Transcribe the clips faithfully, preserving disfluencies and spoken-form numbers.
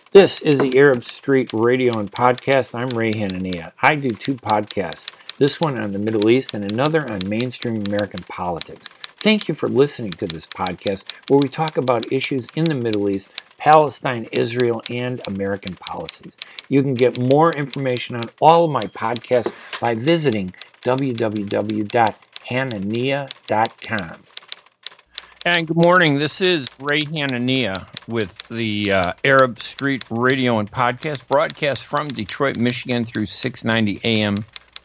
This is the Arab Street Radio and Podcast. I'm Ray Hanania. I do two podcasts, this one on the Middle East and another on mainstream American politics. Thank you for listening to this podcast where we talk about issues in the Middle East, Palestine, Israel, and American policies. You can get more information on all of my podcasts by visiting w w w dot hanania dot com. And good morning. This is Ray Hanania with the uh, Arab Street Radio and Podcast, broadcast from Detroit, Michigan through six ninety A M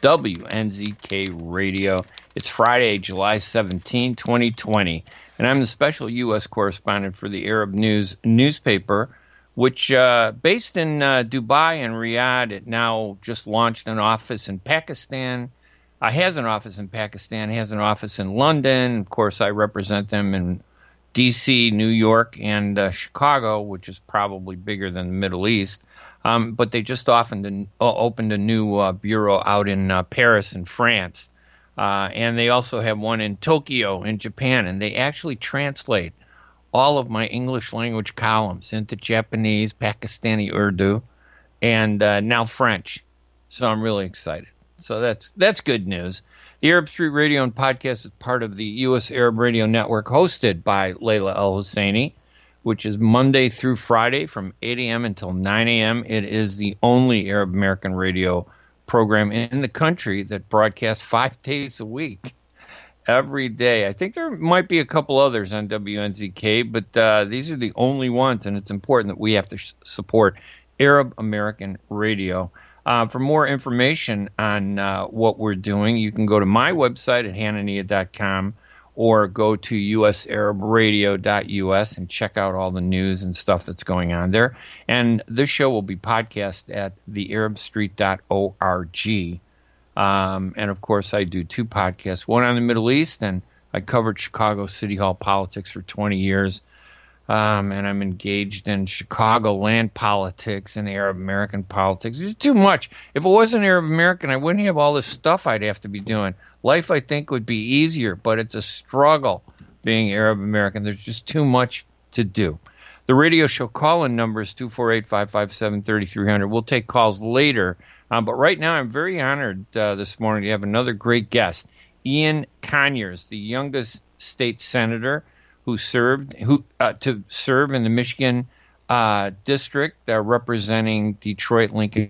W N Z K Radio. It's Friday, July seventeenth, twenty twenty, and I'm the special U S correspondent for the Arab News newspaper, which, uh, based in uh, Dubai and Riyadh, it now just launched an office in Pakistan. Uh, has an office in Pakistan, has an office in London. Of course, I represent them in D C, New York, and uh, Chicago, which is probably bigger than the Middle East. Um, but they just opened a, uh, opened a new uh, bureau out in uh, Paris in France. Uh, and they also have one in Tokyo in Japan. And they actually translate all of my English language columns into Japanese, Pakistani Urdu, and uh, now French. So I'm really excited. So that's that's good news. The Arab Street Radio and Podcast is part of the U S Arab Radio Network, hosted by Layla El-Husseini, which is Monday through Friday from eight A M until nine A M It is the only Arab American radio program in the country that broadcasts five days a week, every day. I think there might be a couple others on W N Z K, but uh, these are the only ones, and it's important that we have to sh- support Arab American radio. Uh, for more information on uh, what we're doing, you can go to my website at hanania dot com or go to u s arab radio dot u s and check out all the news and stuff that's going on there. And this show will be podcast at the arab street dot org. Um, and, of course, I do two podcasts, one on the Middle East, and I covered Chicago City Hall politics for twenty years. Um, and I'm engaged in Chicagoland politics and Arab American politics. It's too much. If it wasn't Arab American, I wouldn't have all this stuff I'd have to be doing. Life, I think, would be easier, but it's a struggle being Arab American. There's just too much to do. The radio show call-in number is two four eight, five five seven, three three zero zero. We'll take calls later. Um, but right now, I'm very honored uh, this morning to have another great guest, Ian Conyers, the youngest state senator who served who uh, to serve in the Michigan uh, district uh, representing Detroit, Lincoln.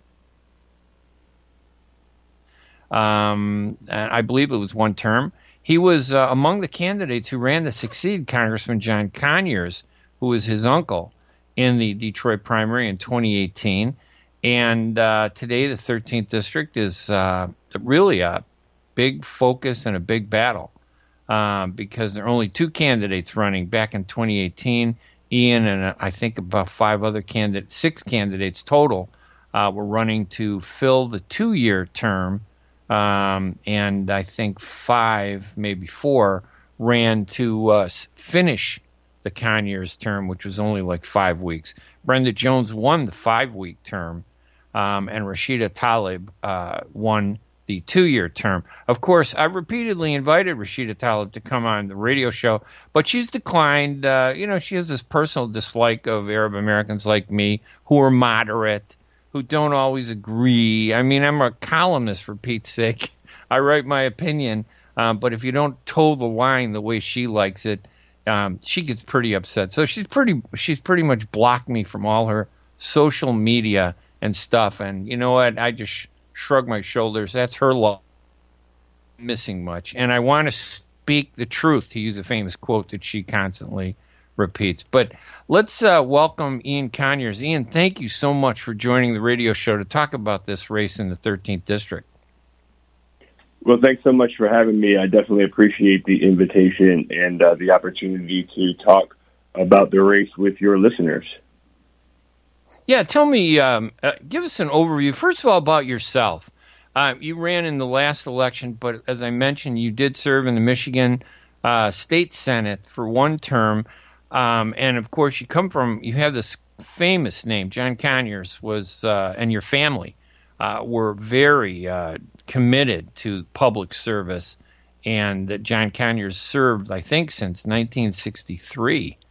Um, and I believe it was one term. He was uh, among the candidates who ran to succeed Congressman John Conyers, who was his uncle, in the Detroit primary in twenty eighteen. And uh, today, the thirteenth district is uh, really a big focus and a big battle. Um, because there are only two candidates running. Back in twenty eighteen, Ian and uh, I think about five other candidates, six candidates total, uh, were running to fill the two-year term, um, and I think five, maybe four, ran to uh, finish the Conyers term, which was only like five weeks. Brenda Jones won the five-week term, um, and Rashida Tlaib uh, won the two-year term. Of course, I've repeatedly invited Rashida Tlaib to come on the radio show, but she's declined. Uh, you know, she has this personal dislike of Arab Americans like me, who are moderate, who don't always agree. I mean, I'm a columnist, for Pete's sake. I write my opinion, um, but if you don't toe the line the way she likes it, um, she gets pretty upset. So she's pretty, she's pretty much blocked me from all her social media and stuff. And you know what? I just sh- shrug my shoulders. That's her law. Missing much. And I want to speak the truth, to use a famous quote that she constantly repeats. But let's uh, welcome Ian Conyers. Ian, thank you so much for joining the radio show to talk about this race in the thirteenth district. Well, thanks so much for having me. I definitely appreciate the invitation and uh, the opportunity to talk about the race with your listeners. Yeah, tell me, um, uh, give us an overview, first of all, about yourself. Uh, you ran in the last election, but as I mentioned, you did serve in the Michigan uh, State Senate for one term. Um, and, of course, you come from, you have this famous name. John Conyers was, uh, and your family uh, were very uh, committed to public service. And that John Conyers served, I think, since nineteen sixty-three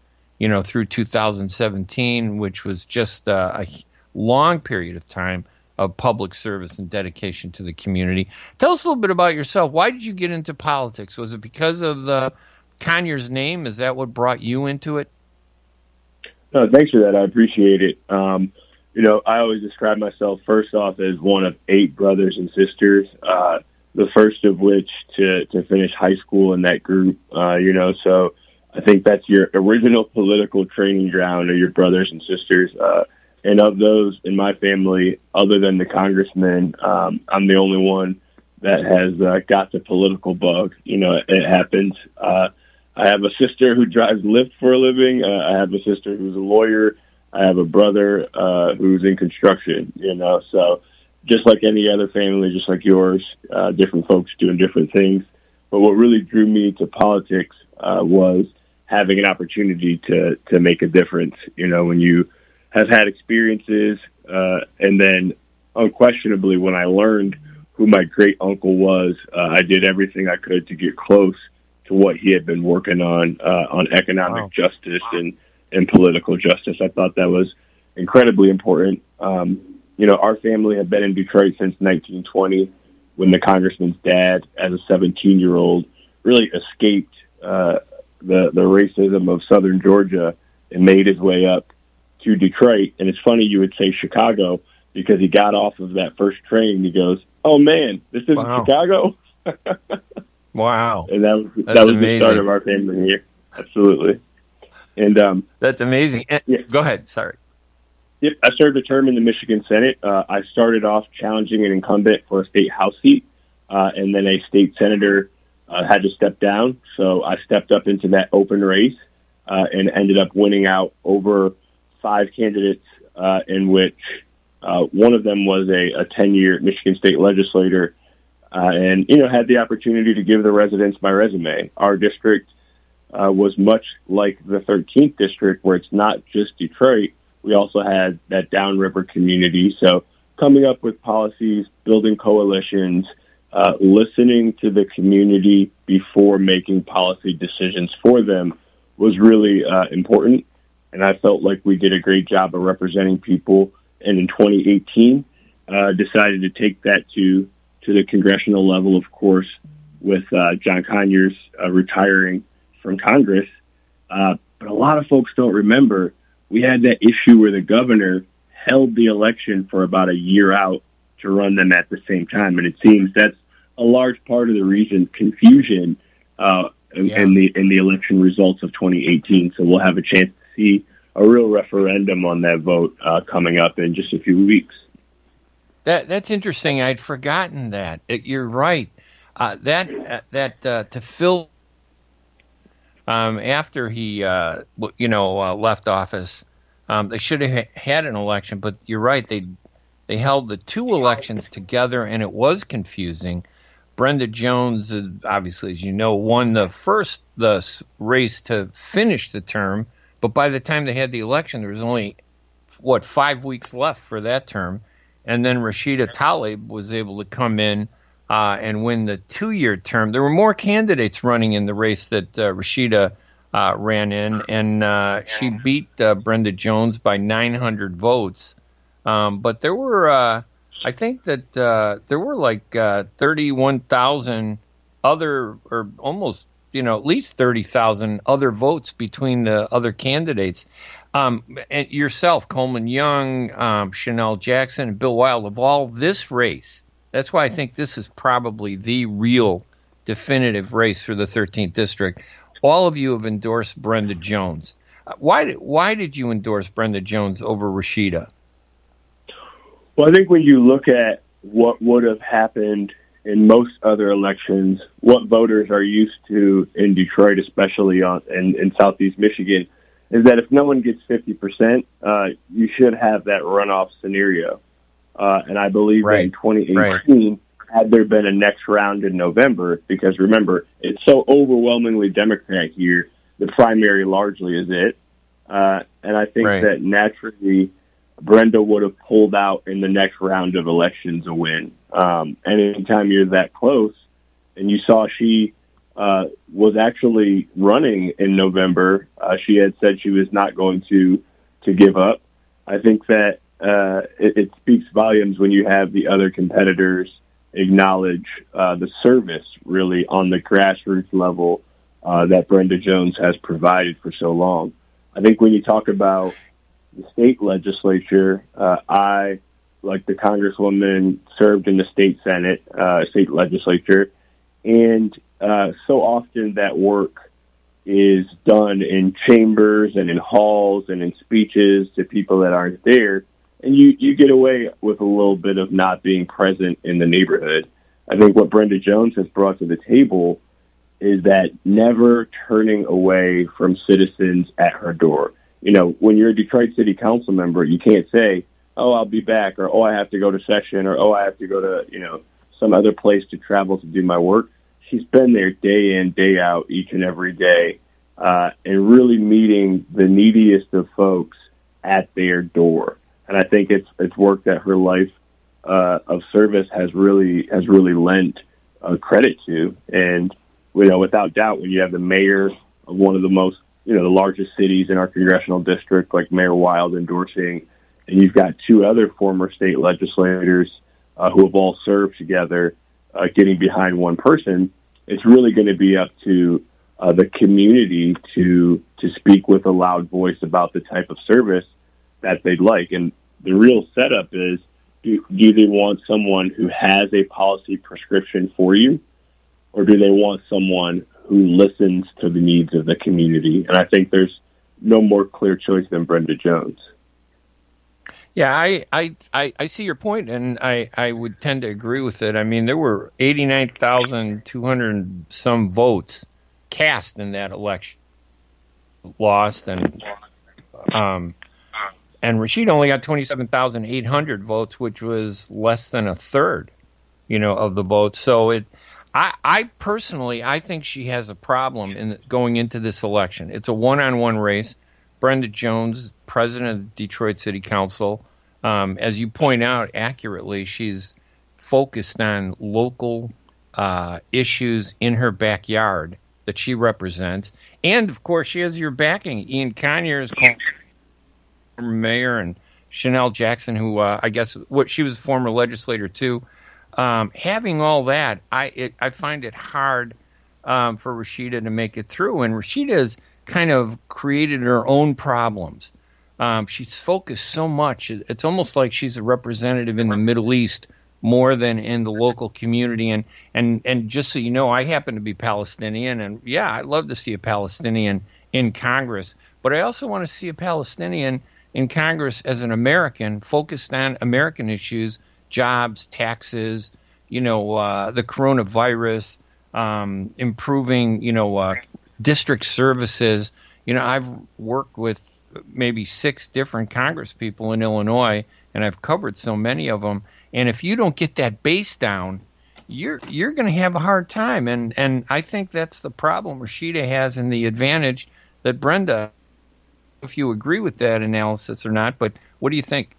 you know, through two thousand seventeen, which was just uh, a long period of time of public service and dedication to the community. Tell us a little bit about yourself. Why did you get into politics? Was it because of the Conyers name? Is that what brought you into it? No, thanks for that. I appreciate it. Um, you know, I always describe myself first off as one of eight brothers and sisters, uh, the first of which to, to finish high school in that group, uh, you know, so I think that's your original political training ground are your brothers and sisters. Uh, and of those in my family, other than the congressman, um, I'm the only one that has uh, got the political bug. You know, it, it happens. Uh, I have a sister who drives Lyft for a living. Uh, I have a sister who's a lawyer. I have a brother uh, who's in construction, you know. So just like any other family, just like yours, uh, different folks doing different things. But what really drew me to politics uh, was having an opportunity to, to make a difference. You know, when you have had experiences uh, and then unquestionably when I learned who my great uncle was, uh, I did everything I could to get close to what he had been working on, uh, on economic wow. justice and, and political justice. I thought that was incredibly important. Um, you know, our family had been in Detroit since nineteen twenty when the congressman's dad, as a seventeen-year-old, really escaped uh, the, the racism of southern Georgia and made his way up to Detroit. And it's funny you would say Chicago because he got off of that first train and he goes, oh, man, this isn't wow. Chicago? Wow. And that was, That's that was amazing. the start of our family here. Absolutely. And um, That's amazing. And, yeah. Go ahead. Sorry. Yep, I served a term in the Michigan Senate. Uh, I started off challenging an incumbent for a state House seat, uh, and then a state senator uh, had to step down. So I stepped up into that open race uh, and ended up winning out over five candidates, uh, in which uh, one of them was a, a ten-year Michigan state legislator, uh, and you know had the opportunity to give the residents my resume. Our district uh, was much like the thirteenth district, where it's not just Detroit. We also had that downriver community. So coming up with policies, building coalitions, uh, listening to the community before making policy decisions for them was really uh, important. And I felt like we did a great job of representing people. And in twenty eighteen, uh, decided to take that to, to the congressional level, of course, with uh, John Conyers uh, retiring from Congress. Uh, but a lot of folks don't remember we had that issue where the governor held the election for about a year out to run them at the same time. And it seems that's a large part of the reason confusion uh, yeah. in the in the election results of twenty eighteen. So we'll have a chance to see a real referendum on that vote uh, coming up in just a few weeks. That That's interesting. I'd forgotten that. It, you're right. Uh, that uh, that uh, to fill Um, after he, uh, you know, uh, left office, um, they should have ha- had an election. But you're right; they they held the two elections together, and it was confusing. Brenda Jones, uh, obviously, as you know, won the first the race to finish the term. But by the time they had the election, there was only what five weeks left for that term, and then Rashida Tlaib was able to come in Uh, and win the two-year term. There were more candidates running in the race that uh, Rashida uh, ran in, and uh, she beat uh, Brenda Jones by nine hundred votes. Um, but there were, uh, I think that uh, there were like uh, thirty-one thousand other, or almost, you know, at least thirty thousand other votes between the other candidates. Um, and yourself, Coleman Young, um, Chanel Jackson, and Bill Wild of all this race. That's why I think this is probably the real definitive race for the thirteenth district. All of you have endorsed Brenda Jones. Uh, why did why did you endorse Brenda Jones over Rashida? Well, I think when you look at what would have happened in most other elections, what voters are used to in Detroit, especially on in, in Southeast Michigan, is that if no one gets fifty percent, uh, you should have that runoff scenario. Uh, and I believe right. that in twenty eighteen, right. had there been a next round in November, because remember, it's so overwhelmingly Democrat here, the primary largely is it. Uh, and I think right. that naturally Brenda would have pulled out in the next round of elections a win. Um, and anytime you're that close, and you saw she uh, was actually running in November. Uh, she had said she was not going to to give up. I think that uh, it, it speaks volumes when you have the other competitors acknowledge uh, the service really on the grassroots level uh, that Brenda Jones has provided for so long. I think when you talk about the state legislature, uh, I, like the Congresswoman, served in the state Senate, uh, state legislature, and uh, so often that work is done in chambers and in halls and in speeches to people that aren't there, and you, you get away with a little bit of not being present in the neighborhood. I think what Brenda Jones has brought to the table is that never turning away from citizens at her door. You know, when you're a Detroit City Council member, you can't say, oh, I'll be back, or, oh, I have to go to session, or, oh, I have to go to, you know, some other place to travel to do my work. She's been there day in, day out, each and every day, uh, and really meeting the neediest of folks at their door. And I think it's it's work that her life uh, of service has really has really lent uh, credit to. And, you know, without doubt, when you have the mayor of one of the most, you know, the largest cities in our congressional district, like Mayor Wild endorsing, and you've got two other former state legislators uh, who have all served together, uh, getting behind one person, it's really going to be up to uh, the community to to speak with a loud voice about the type of service that they'd like. And the real setup is, do, do they want someone who has a policy prescription for you, or do they want someone who listens to the needs of the community? And I think there's no more clear choice than Brenda Jones. Yeah, I, I, I, I see your point, and I, I would tend to agree with it. I mean, there were eighty-nine thousand two hundred some votes cast in that election, lost, and um, and Rashida only got twenty-seven thousand eight hundred votes, which was less than a third, you know, of the votes. So it, I, I personally, I think she has a problem in going into this election. It's a one-on-one race. Brenda Jones, president of Detroit City Council, um, as you point out accurately, she's focused on local uh, issues in her backyard that she represents. And, of course, she has your backing. Ian Conyers, former mayor, and Chanel Jackson, who uh, I guess what she was a former legislator, too. Um, having all that, I it, I find it hard um, for Rashida to make it through. And Rashida is kind of created her own problems. Um, she's focused so much. It's almost like she's a representative in the Middle East more than in the local community. And, and, and just so you know, I happen to be Palestinian, and yeah, I'd love to see a Palestinian in Congress, but I also want to see a Palestinian in Congress as an American focused on American issues, jobs, taxes, you know, uh, the coronavirus, um, improving, you know, uh, district services. You know, I've worked with maybe six different Congress people in Illinois, and I've covered so many of them. And if you don't get that base down, you're you're going to have a hard time. And and I think that's the problem Rashida has, and the advantage that Brenda. If you agree with that analysis or not, but what do you think?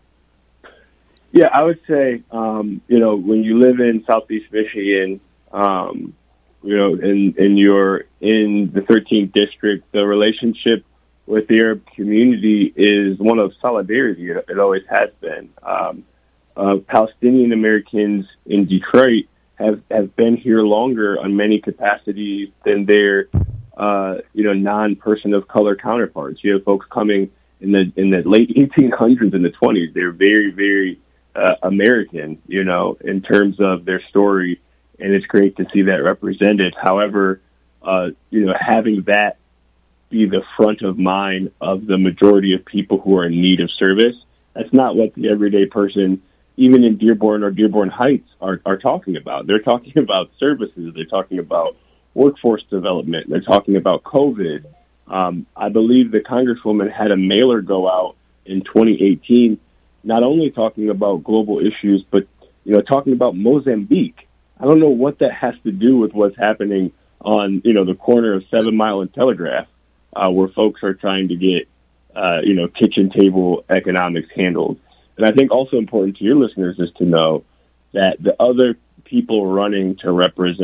Yeah, I would say, um, you know, when you live in Southeast Michigan, um, you know, and, and you're in the thirteenth district, the relationship with the Arab community is one of solidarity. It, it always has been. Um, uh, Palestinian Americans in Detroit have, have been here longer on many capacities than their, uh, you know, non-person of color counterparts. You have folks coming in the in the late eighteen hundreds and the twenties. They're very, very uh, American, you know, in terms of their story. And it's great to see that represented. However, uh, you know, having that be the front of mind of the majority of people who are in need of service, that's not what the everyday person, even in Dearborn or Dearborn Heights, are, are talking about. They're talking about services. They're talking about workforce development. They're talking about COVID. Um, I believe the Congresswoman had a mailer go out in twenty eighteen, not only talking about global issues, but, you know, talking about Mozambique. I don't know what that has to do with what's happening on, you know, the corner of Seven Mile and Telegraph, uh, where folks are trying to get, uh, you know, kitchen table economics handled. And I think also important to your listeners is to know that the other people running to represent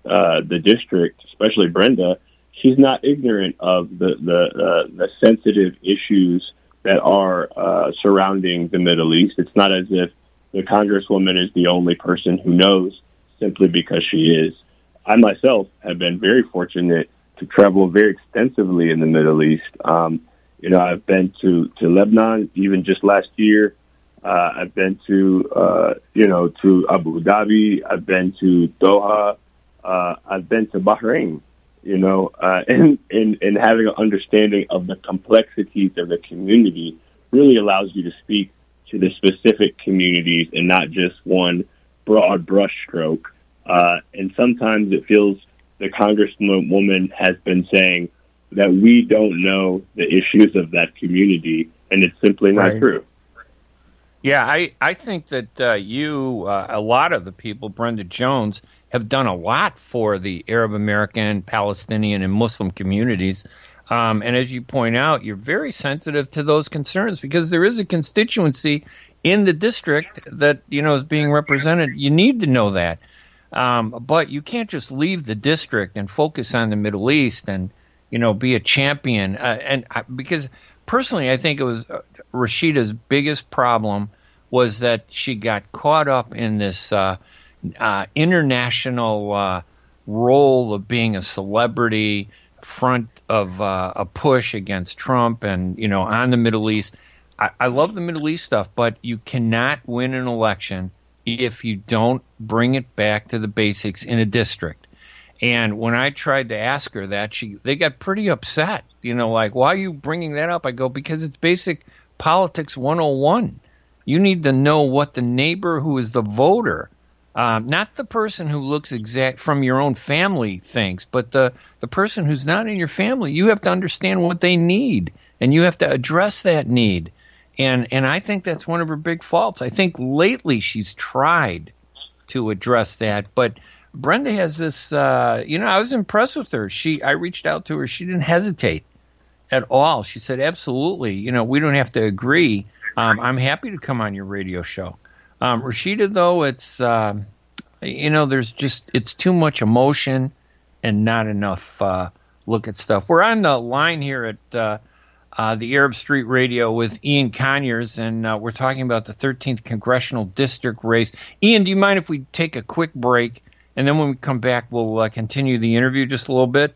uh, the district, especially Brenda, she's not ignorant of the the, uh, the sensitive issues that are uh, surrounding the Middle East. It's not as if the Congresswoman is the only person who knows simply because she is. I myself have been very fortunate to travel very extensively in the Middle East. Um, you know, I've been to, to Lebanon even just last year. Uh, I've been to, uh, you know, to Abu Dhabi. I've been to Doha. Uh, I've been to Bahrain, you know, uh, and, and, and having an understanding of the complexities of the community really allows you to speak to the specific communities and not just one broad brushstroke. Uh, and sometimes it feels the Congresswoman has been saying that we don't know the issues of that community, and it's simply not Right. true. Yeah, I, I think that uh, you, uh, a lot of the people, Brenda Jones, have done a lot for the Arab American, Palestinian, and Muslim communities. Um, and as you point out, you're very sensitive to those concerns because there is a constituency in the district that, you know, is being represented. You need to know that. Um, but you can't just leave the district and focus on the Middle East and, you know, be a champion. Uh, and I, because personally, I think it was uh, Rashida's biggest problem was that she got caught up in this uh, uh, international uh, role of being a celebrity, front of uh, a push against Trump and, you know, on the Middle East. I, I love the Middle East stuff, but you cannot win an election if you don't bring it back to the basics in a district. And when I tried to ask her that, she they got pretty upset. You know, like, why are you bringing that up? I go, because it's basic politics one oh one. You need to know what the neighbor who is the voter, um, not the person who looks exact from your own family thinks, but the, the person who's not in your family. You have to understand what they need, and you have to address that need. And and I think that's one of her big faults. I think lately she's tried to address that, but Brenda has this, uh, you know, I was impressed with her. She, I reached out to her. She didn't hesitate at all. She said, absolutely, you know, we don't have to agree. Um, I'm happy to come on your radio show. Um, Rashida, though, it's, uh, you know, there's just, it's too much emotion and not enough uh, look at stuff. We're on the line here at uh, uh, the Arab Street Radio with Ian Conyers, and uh, we're talking about the thirteenth Congressional District race. Ian, do you mind if we take a quick break? And then when we come back, we'll uh, continue the interview just a little bit?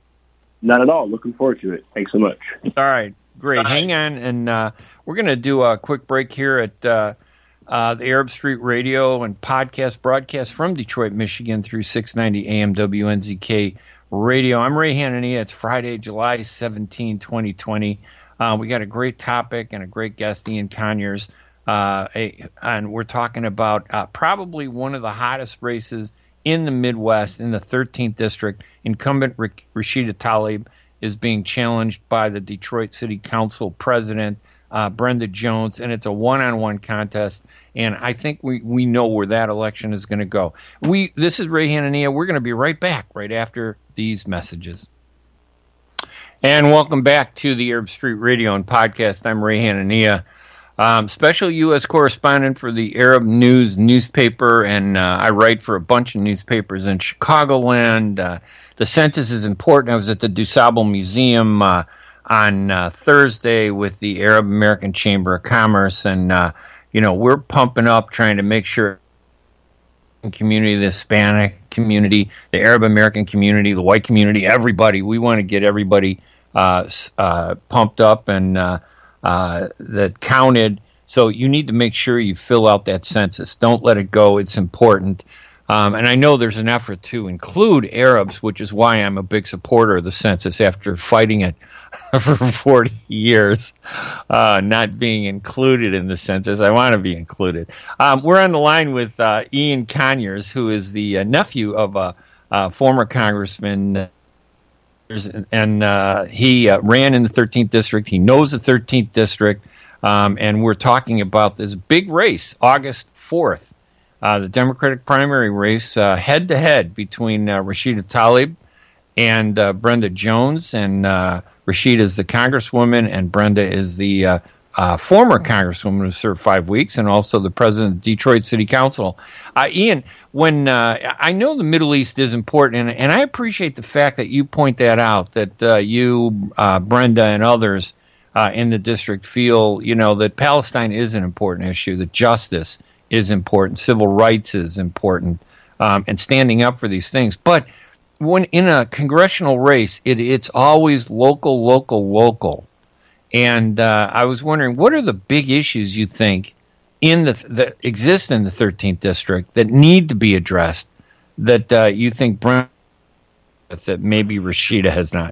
Not at all. Looking forward to it. Thanks so much. All right. Great. Bye. Hang on. And uh, we're going to do a quick break here at uh, uh, the Arab Street Radio and podcast broadcast from Detroit, Michigan through six ninety A M W N Z K Radio. I'm Ray Hanania. It's Friday, July seventeenth, twenty twenty. Uh, we got a great topic and a great guest, Ian Conyers. Uh, a, and we're talking about uh, probably one of the hottest races in the Midwest, in the thirteenth District. Incumbent Rashida Tlaib is being challenged by the Detroit City Council President, uh, Brenda Jones, and it's a one-on-one contest, and I think we, we know where that election is going to go. We This is Ray Hanania. We're going to be right back right after these messages. And welcome back to the Arab Street Radio and podcast. I'm Ray Hanania. Um, special U S correspondent for the Arab News newspaper, and uh, I write for a bunch of newspapers in Chicagoland. Uh, the census is important. I was at the DuSable Museum uh, on uh, Thursday with the Arab American Chamber of Commerce, and uh, you know, we're pumping up trying to make sure the community, the Hispanic community, the Arab American community, the white community, everybody. We want to get everybody uh, uh, pumped up and uh, Uh, that counted. So you need to make sure you fill out that census. Don't let it go. It's important. Um, and I know there's an effort to include Arabs, which is why I'm a big supporter of the census after fighting it for forty years, uh, not being included in the census. I want to be included. Um, we're on the line with uh, Ian Conyers, who is the uh, nephew of a, a former congressman, and uh, he uh, ran in the thirteenth District. He knows the thirteenth District, um, and we're talking about this big race, August fourth, uh, the Democratic primary race, uh, head-to-head between uh, Rashida Tlaib and uh, Brenda Jones. And uh, Rashida is the congresswoman, and Brenda is the uh, uh, former Congresswoman who served five weeks, and also the president of Detroit City Council. Uh, Ian, when uh, I know the Middle East is important, and, and I appreciate the fact that you point that out, that uh, you, uh, Brenda, and others uh, in the district feel, you know, that Palestine is an important issue, that justice is important, civil rights is important, um, and standing up for these things. But when in a congressional race, it, it's always local, local, local. And uh, I was wondering, what are the big issues you think in the that exist in the thirteenth district that need to be addressed that uh, you think Brent that maybe Rashida has not?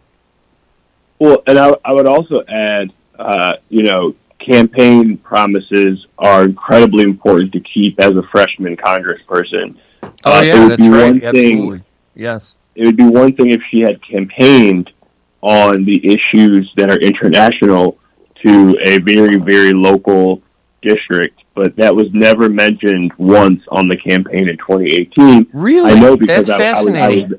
Well, and I, I would also add, uh, you know, campaign promises are incredibly important to keep as a freshman congressperson. Oh uh, yeah, that's right. Thing, Absolutely. Yes. It would be one thing if she had campaigned on the issues that are international to a very, very local district, but that was never mentioned once on the campaign in twenty eighteen. Really? I know because That's I, fascinating. I was,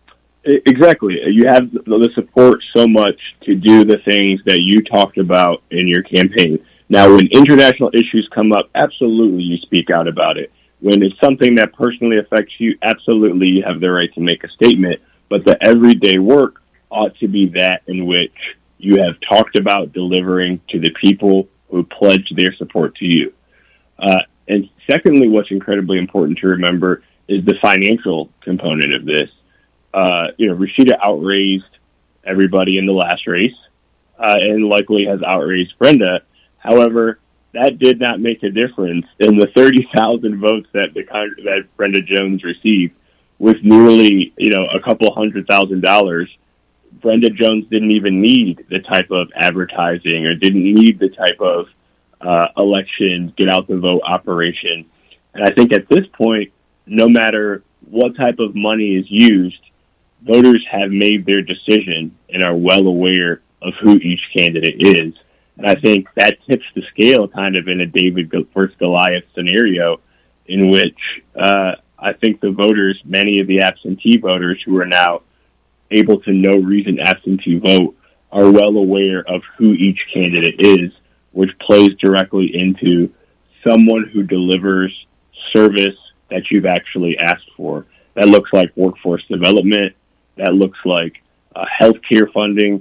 I was, exactly. You have the support so much to do the things that you talked about in your campaign. Now, when international issues come up, absolutely you speak out about it. When it's something that personally affects you, absolutely you have the right to make a statement. But the everyday work ought to be that in which you have talked about delivering to the people who pledge their support to you. Uh, and secondly, what's incredibly important to remember is the financial component of this. Uh, you know, Rashida outraised everybody in the last race, uh, and likely has outraised Brenda. However, that did not make a difference in the thirty thousand votes that the that Brenda Jones received, with nearly, you know, a couple hundred thousand dollars. Brenda Jones didn't even need the type of advertising or didn't need the type of uh, election, get out the vote operation. And I think at this point, no matter what type of money is used, voters have made their decision and are well aware of who each candidate is. And I think that tips the scale kind of in a David versus Goliath scenario in which uh, I think the voters, many of the absentee voters who are now able to no reason absentee vote, are well aware of who each candidate is, which plays directly into someone who delivers service that you've actually asked for. That looks like workforce development. That looks like uh, healthcare funding.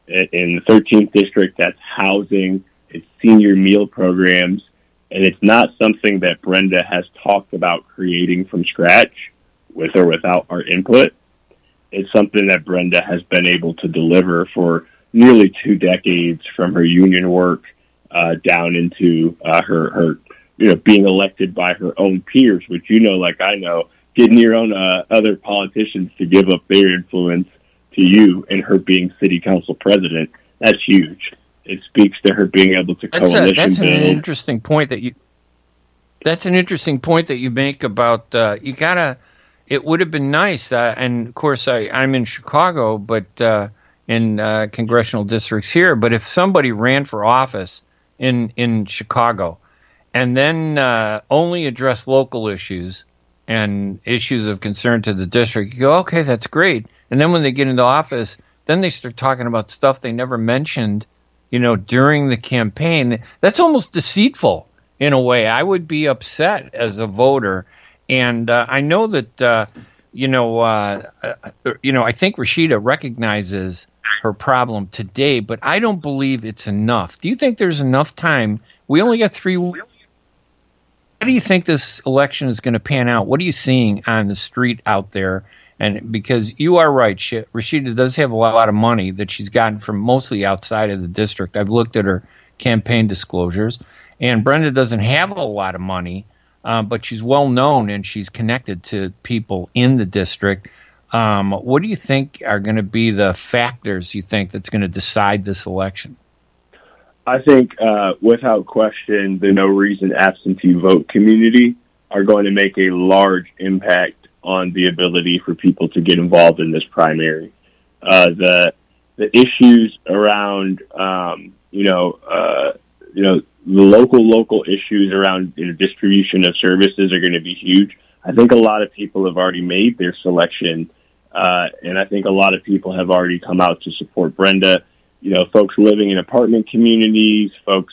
In the thirteenth district, that's housing, it's senior meal programs, and it's not something that Brenda has talked about creating from scratch with or without our input. It's something that Brenda has been able to deliver for nearly two decades, from her union work uh, down into uh, her, her, you know, being elected by her own peers, which you know, like I know, getting your own uh, other politicians to give up their influence to you, and her being city council president. That's huge. It speaks to her being able to that's coalition a, that's build. an interesting point that you. That's an interesting point that you make about uh, you gotta. It would have been nice, uh, and of course I, I'm in Chicago, but uh, in uh, congressional districts here. But if somebody ran for office in in Chicago, and then uh, only address local issues and issues of concern to the district, you go, okay, that's great. And then when they get into office, then they start talking about stuff they never mentioned, you know, during the campaign. That's almost deceitful in a way. I would be upset as a voter. And uh, I know that, uh, you know, uh, uh, you know, I think Rashida recognizes her problem today, but I don't believe it's enough. Do you think there's enough time? We only got three weeks. How do you think this election is going to pan out? What are you seeing on the street out there? And because you are right, she, Rashida does have a lot of money that she's gotten from mostly outside of the district. I've looked at her campaign disclosures, and Brenda doesn't have a lot of money, uh, but she's well known and she's connected to people in the district. Um, what do you think are going to be the factors you think that's going to decide this election? I think, uh, without question, the no reason absentee vote community are going to make a large impact on the ability for people to get involved in this primary. Uh, the the issues around, um, you know, uh, you know, the local local issues around, you know, distribution of services are going to be huge. I think a lot of people have already made their selection, uh, and I think a lot of people have already come out to support Brenda. You know, folks living in apartment communities, folks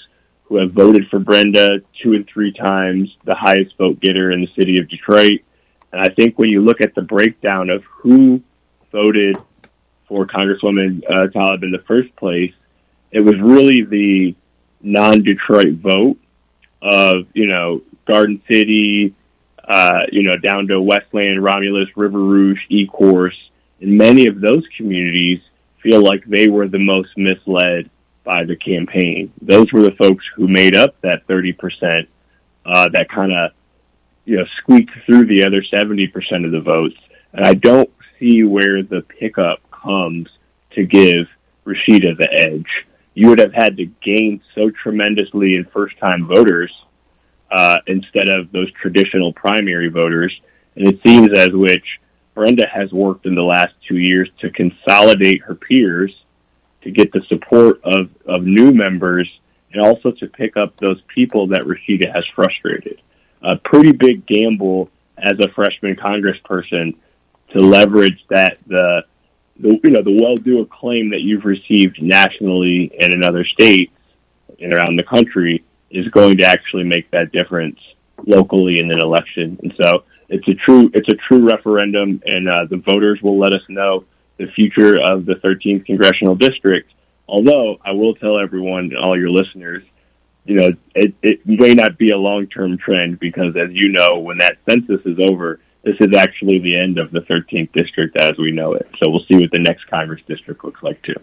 who have voted for Brenda two and three times, the highest vote getter in the city of Detroit. And I think when you look at the breakdown of who voted for Congresswoman uh, Tlaib in the first place, it was really the non-Detroit vote of, you know, Garden City, uh, you know, down to Westland, Romulus, River Rouge, Ecorse. And many of those communities feel like they were the most misled by the campaign. Those were the folks who made up that thirty percent uh, that kind of, you know, squeaked through the other seventy percent of the votes. And I don't see where the pickup comes to give Rashida the edge. You would have had to gain so tremendously in first-time voters uh, instead of those traditional primary voters. And it seems as which Brenda has worked in the last two years to consolidate her peers, to get the support of, of new members, and also to pick up those people that Rashida has frustrated. A pretty big gamble as a freshman congressperson to leverage that the, the you know the well-due acclaim that you've received nationally and in other states and around the country is going to actually make that difference locally in an election. And so it's a true it's a true referendum, and uh, the voters will let us know the future of the thirteenth congressional district. Although I will tell everyone, all your listeners, you know, it, it may not be a long-term trend because, as you know, when that census is over, this is actually the end of the thirteenth district as we know it. So we'll see what the next Congress district looks like too.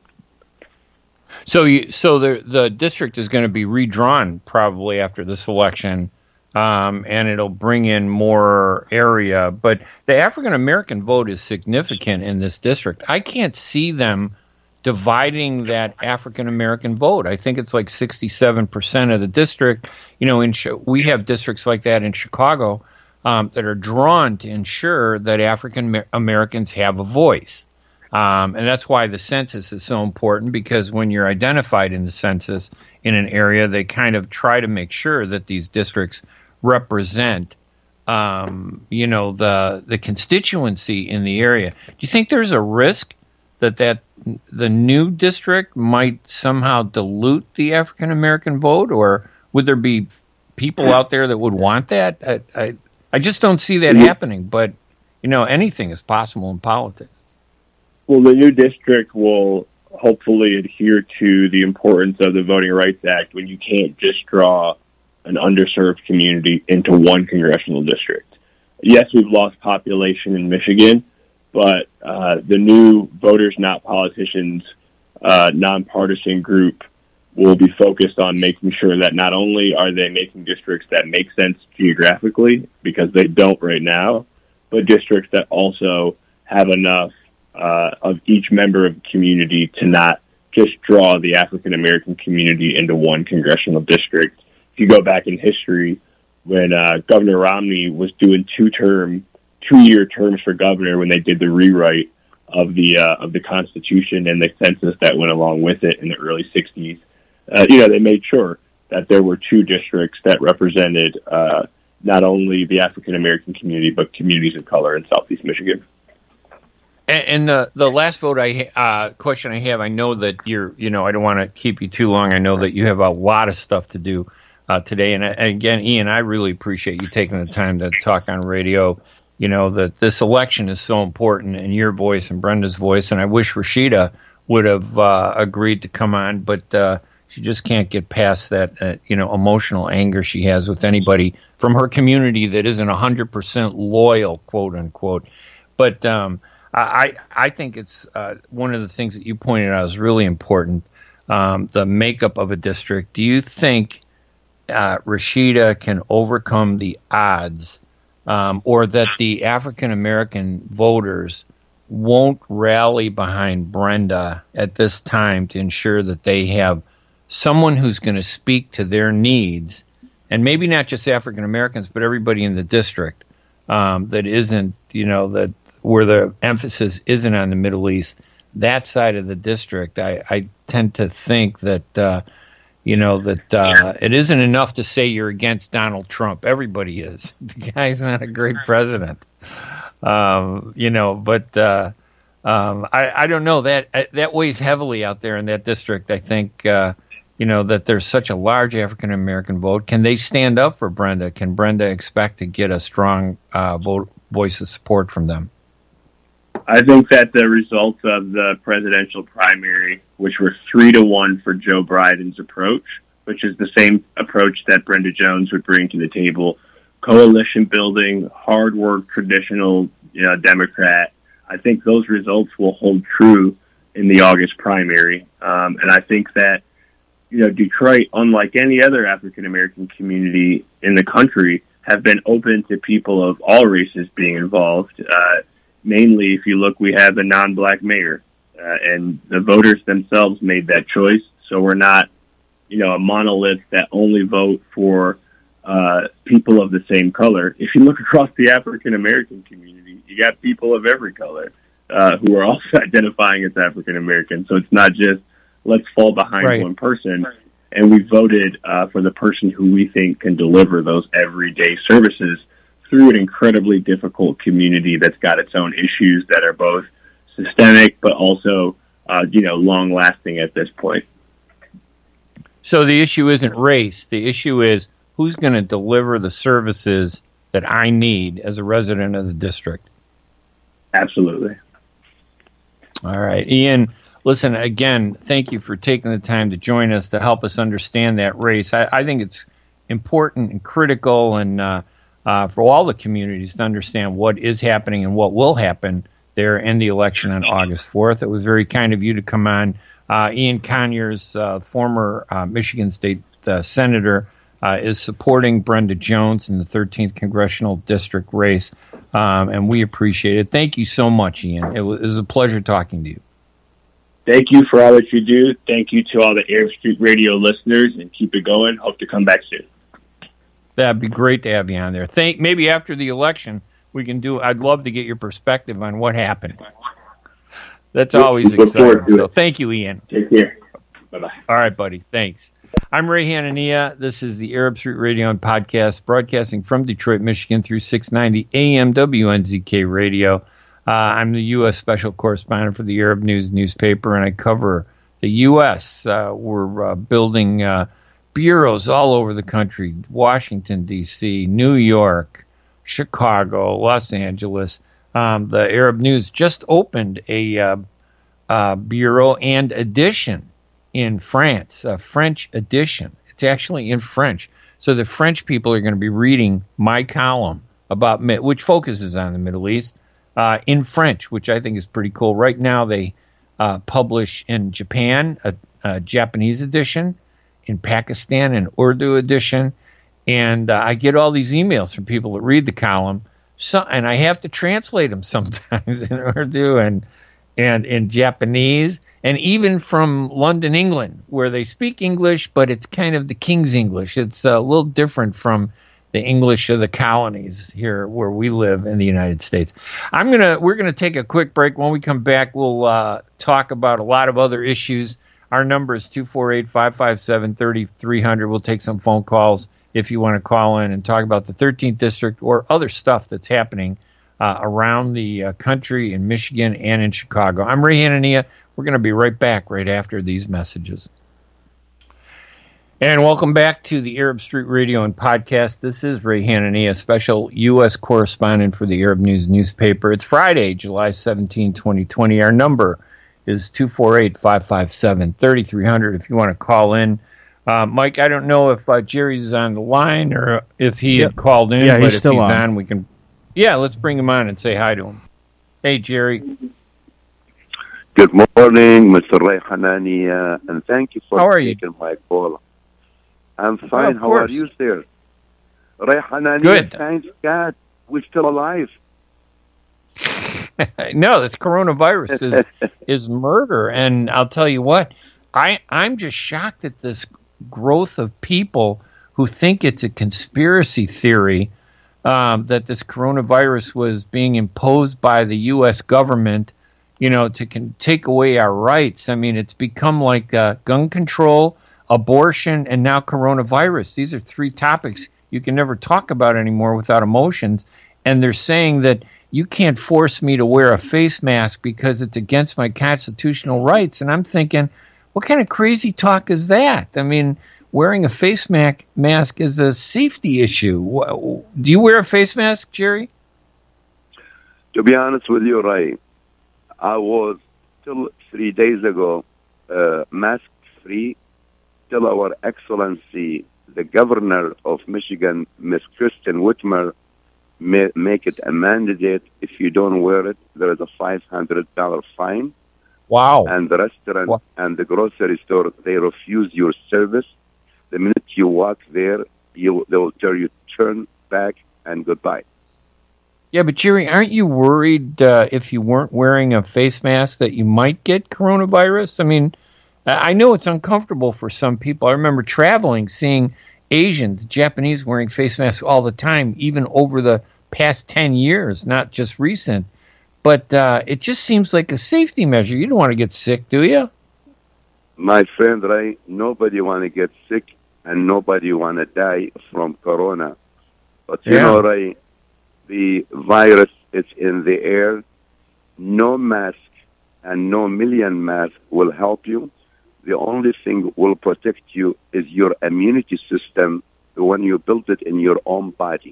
So, you, so the the district is going to be redrawn probably after this election, um, and it'll bring in more area. But the African American vote is significant in this district. I can't see them dividing that African American vote. I think it's like sixty-seven percent of the district. You know, in we have districts like that in Chicago um, that are drawn to ensure that African Americans have a voice. Um, and that's why the census is so important, because when you're identified in the census in an area, they kind of try to make sure that these districts represent, um, you know, the the constituency in the area. Do you think there's a risk that that the new district might somehow dilute the African American vote, or would there be people out there that would want that? I I, I just don't see that happening. But you know, anything is possible in politics. Well, the new district will hopefully adhere to the importance of the Voting Rights Act when you can't just draw an underserved community into one congressional district. Yes, we've lost population in Michigan, but uh, the new Voters Not Politicians uh, nonpartisan group will be focused on making sure that not only are they making districts that make sense geographically, because they don't right now, but districts that also have enough Uh, of each member of the community to not just draw the African American community into one congressional district. If you go back in history, when uh, Governor Romney was doing two-term, two-year terms for governor, when they did the rewrite of the uh, of the Constitution and the census that went along with it in the early sixties, uh, you know, they made sure that there were two districts that represented uh, not only the African American community but communities of color in Southeast Michigan. And the the last vote I uh, question I have, I know that you're, you know, I don't want to keep you too long. I know that you have a lot of stuff to do uh, today. And again, Ian, I really appreciate you taking the time to talk on radio. You know, that this election is so important, and your voice and Brenda's voice. And I wish Rashida would have uh, agreed to come on, but uh, she just can't get past that, uh, you know, emotional anger she has with anybody from her community that isn't one hundred percent loyal, quote unquote. But um I, I think it's uh, one of the things that you pointed out is really important, um, the makeup of a district. Do you think uh, Rashida can overcome the odds, um, or that the African-American voters won't rally behind Brenda at this time to ensure that they have someone who's going to speak to their needs, and maybe not just African-Americans, but everybody in the district, um, that isn't, you know, that where the emphasis isn't on the Middle East, that side of the district, I, I tend to think that, uh, you know, that uh, it isn't enough to say you're against Donald Trump. Everybody is. The guy's not a great president. Um, you know, but uh, um, I, I don't know. That that weighs heavily out there in that district. I think, uh, you know, that there's such a large African American vote. Can they stand up for Brenda? Can Brenda expect to get a strong uh, vote, voice of support from them? I think that the results of the presidential primary, which were three to one for Joe Biden's approach, which is the same approach that Brenda Jones would bring to the table, coalition building, hard work, traditional, you know, Democrat. I think those results will hold true in the August primary. Um, and I think that, you know, Detroit, unlike any other African American community in the country, have been open to people of all races being involved. Uh, mainly, if you look, we have a non-black mayor, uh, and the voters themselves made that choice. So we're not, you know, a monolith that only vote for uh, people of the same color. If you look across the African American community, you got people of every color uh, who are also identifying as African American. So it's not just let's fall behind right. one person. And we voted uh, for the person who we think can deliver those everyday services through an incredibly difficult community that's got its own issues that are both systemic but also, uh, you know, long-lasting at this point. So the issue isn't race. The issue is who's going to deliver the services that I need as a resident of the district. Absolutely. All right. Ian, listen, again, thank you for taking the time to join us to help us understand that race. I, I think it's important and critical and uh, uh, for all the communities to understand what is happening and what will happen there in the election on August fourth. It was very kind of you to come on. Uh, Ian Conyers, uh, former uh, Michigan State uh, Senator, uh, is supporting Brenda Jones in the thirteenth Congressional District race, um, and we appreciate it. Thank you so much, Ian. It was, it was a pleasure talking to you. Thank you for all that you do. Thank you to all the Arab Street Radio listeners, and keep it going. Hope to come back soon. That'd be great to have you on there. Think maybe after the election we can do. I'd love to get your perspective on what happened. That's always Look exciting. So thank you, Ian. Take care. Bye-bye. All right, buddy. Thanks. I'm Ray Hanania. This is the Arab Street Radio and Podcast, broadcasting from Detroit, Michigan through six ninety A M W N Z K Radio. Uh, I'm the U S Special Correspondent for the Arab News newspaper, and I cover the U S Uh, we're uh, building uh, bureaus all over the country, Washington, D C, New York, Chicago, Los Angeles. Um, the Arab News just opened a uh, uh, bureau and edition in France, a French edition. It's actually in French. So the French people are going to be reading my column, about which focuses on the Middle East, uh, in French, which I think is pretty cool. Right now they uh, publish in Japan a, a Japanese edition, in Pakistan an Urdu edition, and uh, I get all these emails from people that read the column. So, and I have to translate them sometimes in Urdu and and in Japanese, and even from London, England, where they speak English, but it's kind of the King's English. It's a little different from the English of the colonies here where we live in the United States. I'm gonna we're gonna take a quick break. When we come back, we'll uh, talk about a lot of other issues. Our number is two four eight, five five seven, three three zero zero. We'll take some phone calls if you want to call in and talk about the thirteenth District or other stuff that's happening uh, around the uh, country in Michigan and in Chicago. I'm Ray Hanania. We're going to be right back right after these messages. And welcome back to the Arab Street Radio and Podcast. This is Ray Hanania, special U S correspondent for the Arab News newspaper. It's Friday, July seventeenth, twenty twenty. Our number is two four eight, five five seven, three three zero zero if you want to call in. Uh, Mike, I don't know if uh, Jerry's on the line or if he yep. had called in, yeah, but he's if still he's on. on, we can. Yeah, let's bring him on and say hi to him. Hey, Jerry. Good morning, Mister Ray Hanania, and thank you for How are you? taking my call. I'm fine. of How are course. you, sir? Ray Hanania, Good. thank God we're still alive. No, this coronavirus is is murder, and I'll tell you what, I I'm just shocked at this growth of people who think it's a conspiracy theory um, that this coronavirus was being imposed by the U S government, you know, to can take away our rights. I mean, it's become like uh, gun control, abortion, and now coronavirus. These are three topics you can never talk about anymore without emotions, and they're saying that you can't force me to wear a face mask because it's against my constitutional rights. And I'm thinking, what kind of crazy talk is that? I mean, wearing a face mask mask is a safety issue. Do you wear a face mask, Jerry? To be honest with you, Ray, I was till three days ago uh, mask free till our Excellency, the Governor of Michigan, Miss Kristen Whitmer, may make it a mandate. If you don't wear it, there is a five hundred dollars fine. Wow. And the restaurant wow. and the grocery store, they refuse your service. The minute you walk there, you they will tell you turn back and goodbye. Yeah, but Jerry, aren't you worried uh, if you weren't wearing a face mask that you might get coronavirus? I mean, I know it's uncomfortable for some people. I remember traveling, seeing Asians, Japanese wearing face masks all the time, even over the past ten years, not just recent. But uh, it just seems like a safety measure. You don't want to get sick, do you? My friend Ray, nobody want to get sick and nobody want to die from corona. But you yeah. know, Ray, the virus is in the air. No mask and no million masks will help you. The only thing will protect you is your immunity system when you build it in your own body.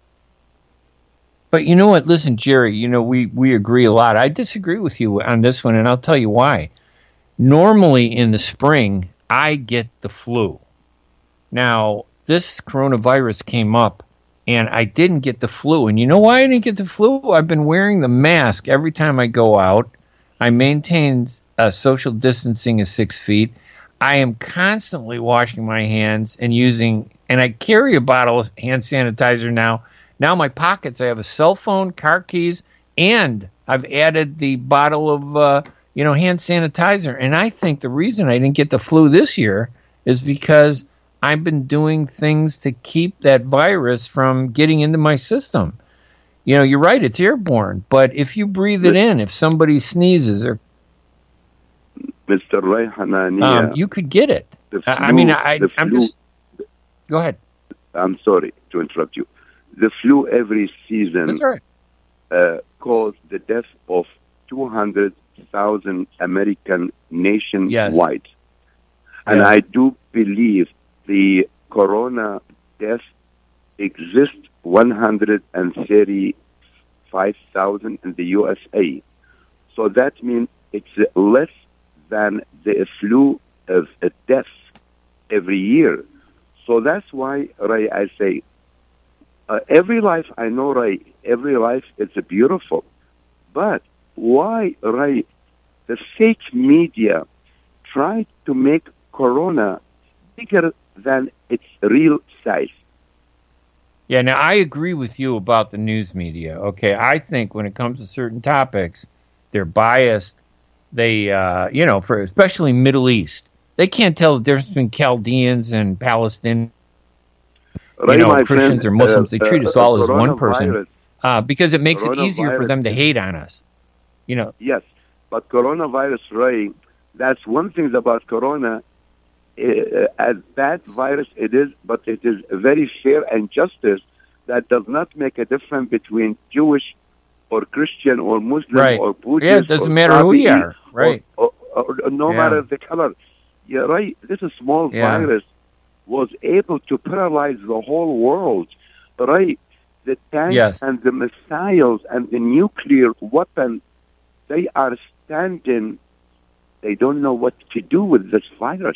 But you know what? Listen, Jerry, you know, we, we agree a lot. I disagree with you on this one, and I'll tell you why. Normally in the spring, I get the flu. Now, this coronavirus came up, and I didn't get the flu. And you know why I didn't get the flu? I've been wearing the mask every time I go out. I maintain uh, social distancing of six feet. I am constantly washing my hands and using, and I carry a bottle of hand sanitizer now. Now in my pockets, I have a cell phone, car keys, and I've added the bottle of, uh, you know, hand sanitizer. And I think the reason I didn't get the flu this year is because I've been doing things to keep that virus from getting into my system. You know, you're right, it's airborne. But if you breathe it in, if somebody sneezes or Mister Ray Hanania, um, you could get it. Flu, I mean, I, I'm flu, just... Go ahead. I'm sorry to interrupt you. The flu every season That's right. uh, caused the death of two hundred thousand American nationwide. Yes. And yes. I do believe the corona death exists one hundred thirty-five thousand in the U S A. So that means it's less than the flu of a death every year. So that's why, Ray, I say, uh, every life, I know, Ray, every life is beautiful. But why, Ray, the fake media try to make corona bigger than its real size? Yeah, now I agree with you about the news media. Okay, I think when it comes to certain topics, they're biased. They, uh, you know, for especially Middle East, they can't tell the difference between Chaldeans and Palestinians. You know, Christians friend, or Muslims. Uh, they treat uh, us all uh, as one person uh, because it makes it easier for them to hate on us. You know. Yes, but coronavirus, Ray, that's one thing about corona. Uh, as bad virus it is, but it is very fair and justice that does not make a difference between Jewish or Christian or Muslim right. or Buddhist. Yeah, it doesn't matter who you are, right? Or, or, or no yeah. matter the color. Yeah, right. This small yeah. virus was able to paralyze the whole world, right? The tanks yes. and the missiles and the nuclear weapons, they are standing. They don't know what to do with this virus.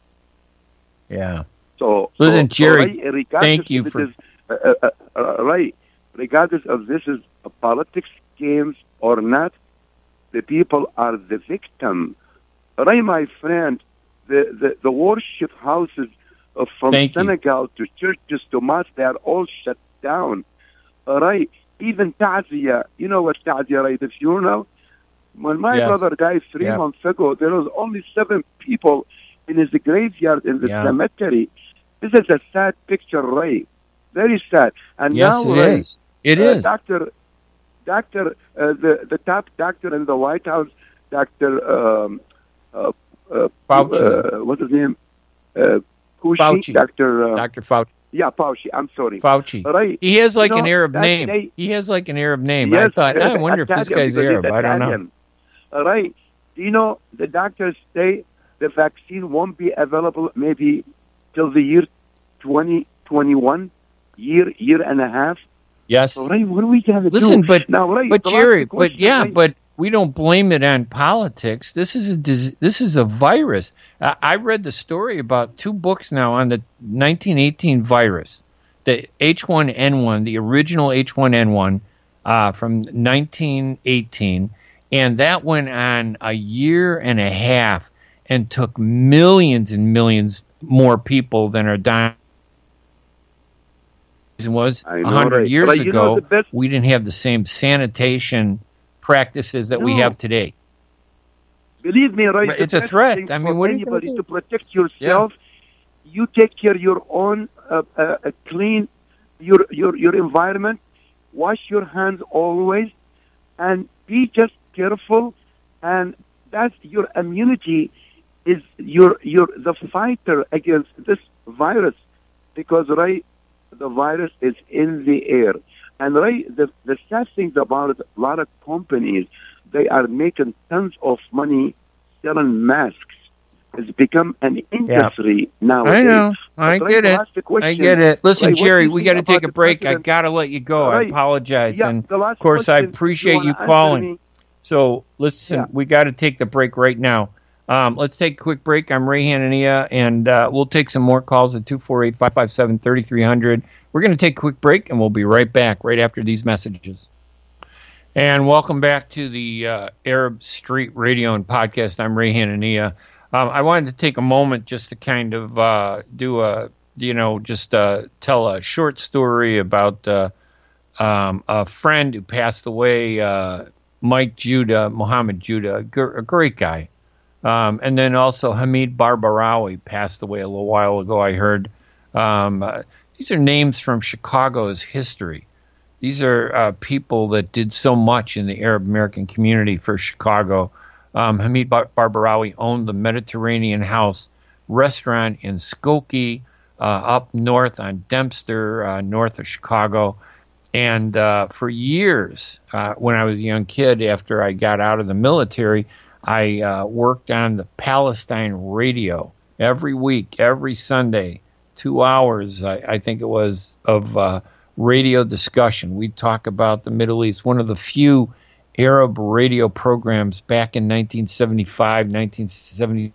Yeah. So, listen, so, Jerry, so right, thank you for... Is, uh, uh, uh, right, regardless of this is a politics games or not, the people are the victim. Right, my friend, the, the, the worship houses uh, from thank Senegal you. to churches to mosques, they are all shut down. Right, even Ta'ziya, you know what Ta'ziya, right, the funeral? When my yes. brother died three yeah. months ago, there was only seven people in his graveyard in the yeah. cemetery. This is a sad picture, Ray. Very sad. And yes, now, it Ray, is. It uh, is. Doctor, doctor, uh, the the top doctor in the White House, Doctor Um, uh, uh, Fauci. Uh, what's his name? Uh, Kushi, Fauci. Doctor Uh, Doctor Fauci. Yeah, Fauci. I'm sorry. Fauci. Right. He has like you know, an Arab name. Day, he has like an Arab name. yes, I thought, uh, I wonder if this guy's Arab. I don't know. All right. Do you know the doctors say the vaccine won't be available maybe till the year twenty twenty-one, year, year and a half. Yes. So, Ray, what are we going to do? Listen, but, now, Ray, but Jerry, but question, yeah, Ray, but we don't blame it on politics. This is a dis- this is a virus. Uh, I read the story about two books now on the nineteen eighteen virus, the H one N one, the original H one N one uh, from nineteen eighteen, and that went on a year and a half and took millions and millions more people than are dying. Was a hundred right. years but, you ago, know, best- we didn't have the same sanitation practices that no. we have today. Believe me, right? It's a threat. I mean, what are you anybody gonna do? to protect yourself? Yeah. You take care of your own, uh, uh, clean your your your environment. Wash your hands always, and be just careful. And that's your immunity is your your the fighter against this virus, because right, the virus is in the air. And right, the the sad thing about it, a lot of companies, they are making tons of money selling masks. It's become an industry yeah. nowadays. I know. I but get right, it. Question, I get it. Listen, right, Jerry, we got to take a break. I president? got to let you go. Right. I apologize. Yeah, and, of course, question, I appreciate you, you calling. So, listen, yeah. we got to take the break right now. Um, let's take a quick break. I'm Ray Hanania, and uh, we'll take some more calls at two four eight, five five seven, three three zero zero. We're going to take a quick break, and we'll be right back right after these messages. And welcome back to the uh, Arab Street Radio and Podcast. I'm Ray Hanania. Um, I wanted to take a moment just to kind of uh, do a, you know, just uh, tell a short story about uh, um, a friend who passed away, uh, Mike Judah, Muhammad Judah, a, gr- a great guy. Um, and then also Hamid Barbarawi passed away a little while ago, I heard. Um, uh, these are names from Chicago's history. These are uh, people that did so much in the Arab American community for Chicago. Um, Hamid Bar- Barbarawi owned the Mediterranean House restaurant in Skokie, uh, up north on Dempster, uh, north of Chicago. And uh, for years, uh, when I was a young kid, after I got out of the military, I uh, worked on the Palestine radio every week, every Sunday, two hours, I, I think it was, of uh, radio discussion. We'd talk about the Middle East, one of the few Arab radio programs back in nineteen seventy-five, nineteen seventy.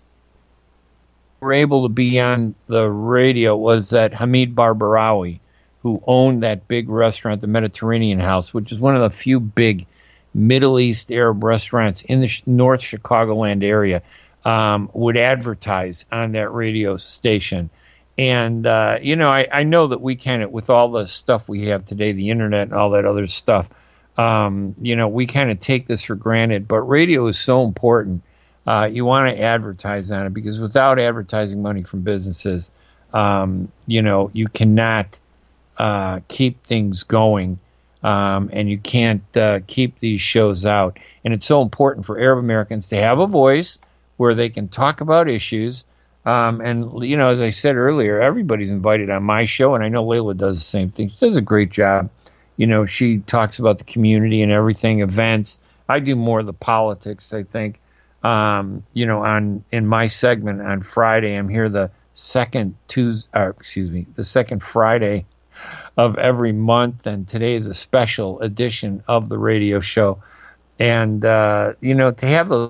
Were able to be on the radio was that Hamid Barbarawi, who owned that big restaurant, the Mediterranean House, which is one of the few big Middle East Arab restaurants in the North Chicagoland area, um, would advertise on that radio station. And, uh, you know, I, I know that we kind of, with all the stuff we have today, the internet and all that other stuff, um, you know, we kind of take this for granted. But radio is so important. Uh, you want to advertise on it, because without advertising money from businesses, um, you know, you cannot uh, keep things going. Um, and you can't uh, keep these shows out. And it's so important for Arab Americans to have a voice where they can talk about issues. Um, and, you know, as I said earlier, everybody's invited on my show, and I know Layla does the same thing. She does a great job. You know, she talks about the community and everything, events. I do more of the politics, I think. Um, you know, on in my segment on Friday, I'm here the second Tuesday, or excuse me, the second Friday of every month, and today is a special edition of the radio show. And uh, you know, to have a,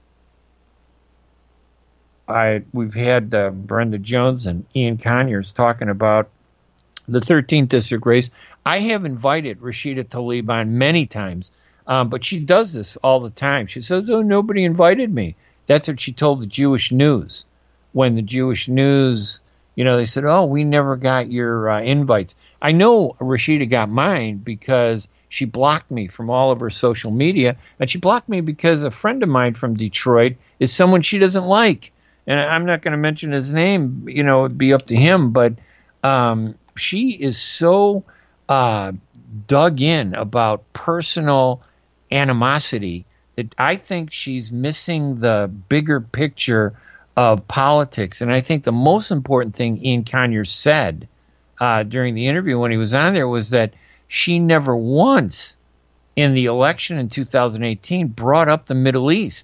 I we've had uh, Brenda Jones and Ian Conyers talking about the thirteenth district race. I have invited Rashida Tlaib on many times, um, but she does this all the time. She says, "Oh, nobody invited me." That's what she told the Jewish News when the Jewish News, you know, they said, "Oh, we never got your uh, invites." I know Rashida got mine because she blocked me from all of her social media, and she blocked me because a friend of mine from Detroit is someone she doesn't like. And I'm not going to mention his name, you know, it'd be up to him, but um, she is so uh, dug in about personal animosity that I think she's missing the bigger picture of politics. And I think the most important thing Ian Conyers said uh, during the interview when he was on there was that she never once in the election in two thousand eighteen brought up the Middle East.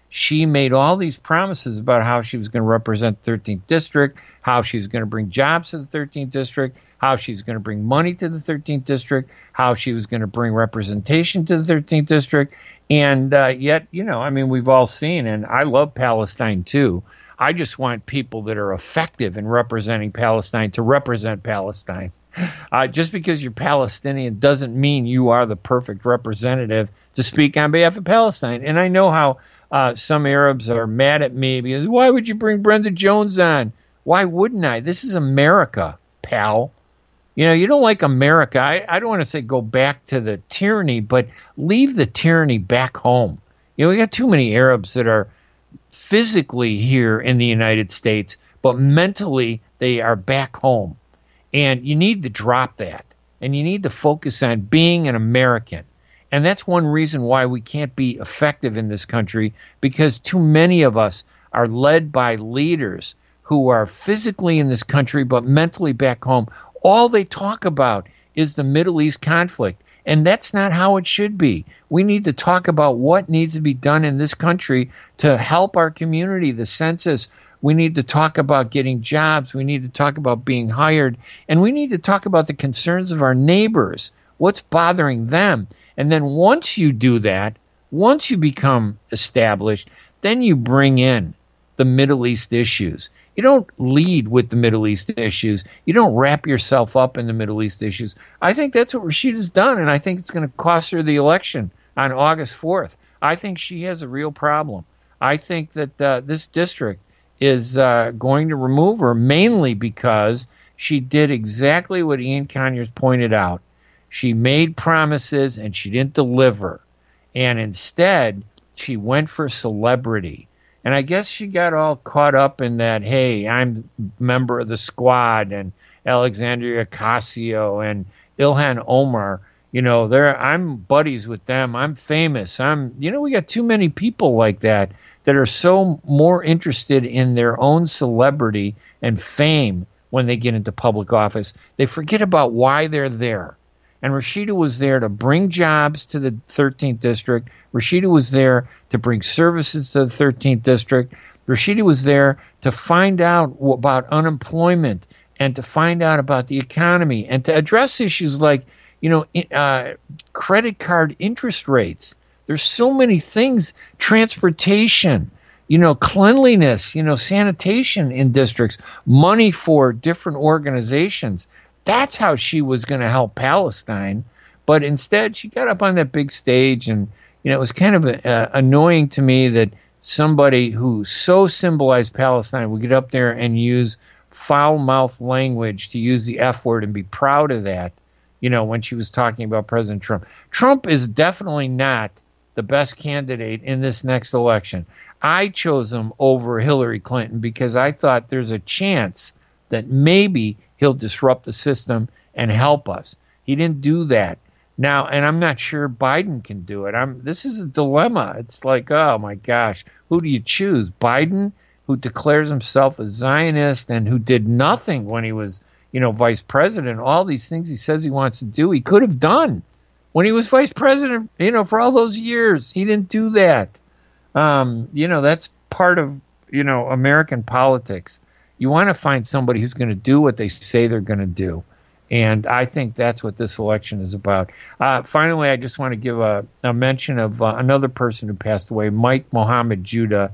she made all these promises about how she was going to represent the thirteenth District, how she was going to bring jobs to the thirteenth District, how she was going to bring money to the thirteenth District, how she was going to bring representation to the thirteenth District. And uh, yet, you know, I mean, we've all seen, and I love Palestine too. I just want people that are effective in representing Palestine to represent Palestine. Uh, just because you're Palestinian doesn't mean you are the perfect representative to speak on behalf of Palestine. And I know how uh, some Arabs are mad at me because, why would you bring Brenda Jones on? Why wouldn't I? This is America, pal. You know, you don't like America. I, I don't want to say go back to the tyranny, but leave the tyranny back home. You know, we got too many Arabs that are physically here in the United States, but mentally they are back home. And you need to drop that. And you need to focus on being an American. And that's one reason why we can't be effective in this country, because too many of us are led by leaders who are physically in this country but mentally back home. All they talk about is the Middle East conflict, and that's not how it should be. We need to talk about what needs to be done in this country to help our community, the census. We need to talk about getting jobs. We need to talk about being hired, and we need to talk about the concerns of our neighbors, what's bothering them. And then once you do that, once you become established, then you bring in the Middle East issues. You don't lead with the Middle East issues. You don't wrap yourself up in the Middle East issues. I think that's what Rashida's done, and I think it's going to cost her the election on August fourth. I think she has a real problem. I think that uh, this district is uh, going to remove her mainly because she did exactly what Ian Conyers pointed out. She made promises and she didn't deliver. And instead, she went for celebrity. And I guess she got all caught up in that, hey, I'm a member of the squad, and Alexandria Ocasio and Ilhan Omar, you know, they're, I'm buddies with them. I'm famous. I'm, you know, we got too many people like that that are so more interested in their own celebrity and fame when they get into public office. They forget about why they're there. And Rashida was there to bring jobs to the thirteenth District. Rashida was there to bring services to the thirteenth District. Rashida was there to find out about unemployment and to find out about the economy and to address issues like, you know, uh, credit card interest rates. There's so many things, transportation, you know, cleanliness, you know, sanitation in districts, money for different organizations. That's how she was going to help Palestine. But instead, she got up on that big stage, and, you know, it was kind of a, uh, annoying to me that somebody who so symbolized Palestine would get up there and use foul-mouthed language, to use the F word and be proud of that, you know, when she was talking about President Trump. Trump is definitely not the best candidate in this next election. I chose him over Hillary Clinton because I thought there's a chance that maybe he'll disrupt the system and help us. He didn't do that. Now, and I'm not sure Biden can do it. I'm. This is a dilemma. It's like, oh my gosh, who do you choose? Biden, who declares himself a Zionist and who did nothing when he was, you know, vice president. All these things he says he wants to do, he could have done when he was vice president, you know, for all those years. He didn't do that. Um, you know, that's part of, you know, American politics. You want to find somebody who's going to do what they say they're going to do. And I think that's what this election is about. Uh, finally, I just want to give a, a mention of uh, another person who passed away, Mike Mohammed Judah.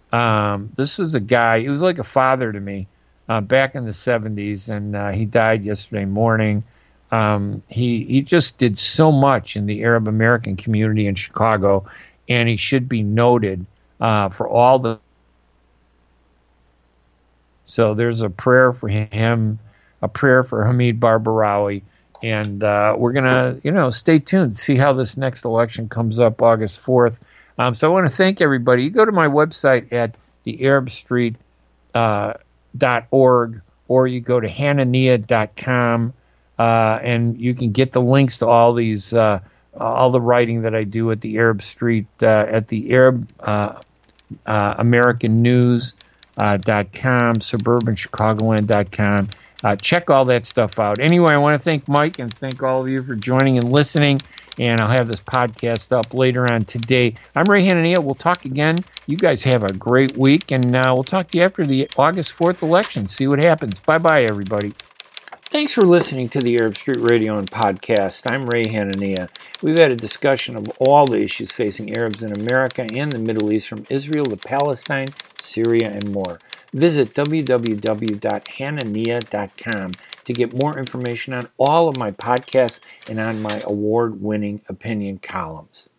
Um, this was a guy, he was like a father to me uh, back in the seventies, and uh, he died yesterday morning. Um, he, he just did so much in the Arab American community in Chicago, and he should be noted uh, for all the... So there's a prayer for him, a prayer for Hamid Barbarawi, and uh, we're going to, you know, stay tuned, see how this next election comes up August fourth. Um, so I want to thank everybody. You go to my website at the arab street dot org, or you go to hanania dot com, uh, and you can get the links to all these, uh, all the writing that I do at the Arab Street, uh, at the Arab uh, uh, American News. Uh, dot com, suburban chicagoland dot com. Uh, check all that stuff out. Anyway, I want to thank Mike and thank all of you for joining and listening. and I'll have this podcast up later on today. I'm Ray Hanania. We'll talk again. You guys have a great week, and uh, we'll talk to you after the August fourth election. See what happens. Bye-bye, everybody. Thanks for listening to the Arab Street Radio and Podcast. I'm Ray Hanania. We've had a discussion of all the issues facing Arabs in America and the Middle East, from Israel to Palestine, Syria, and more. Visit w w w dot hanania dot com to get more information on all of my podcasts and on my award-winning opinion columns.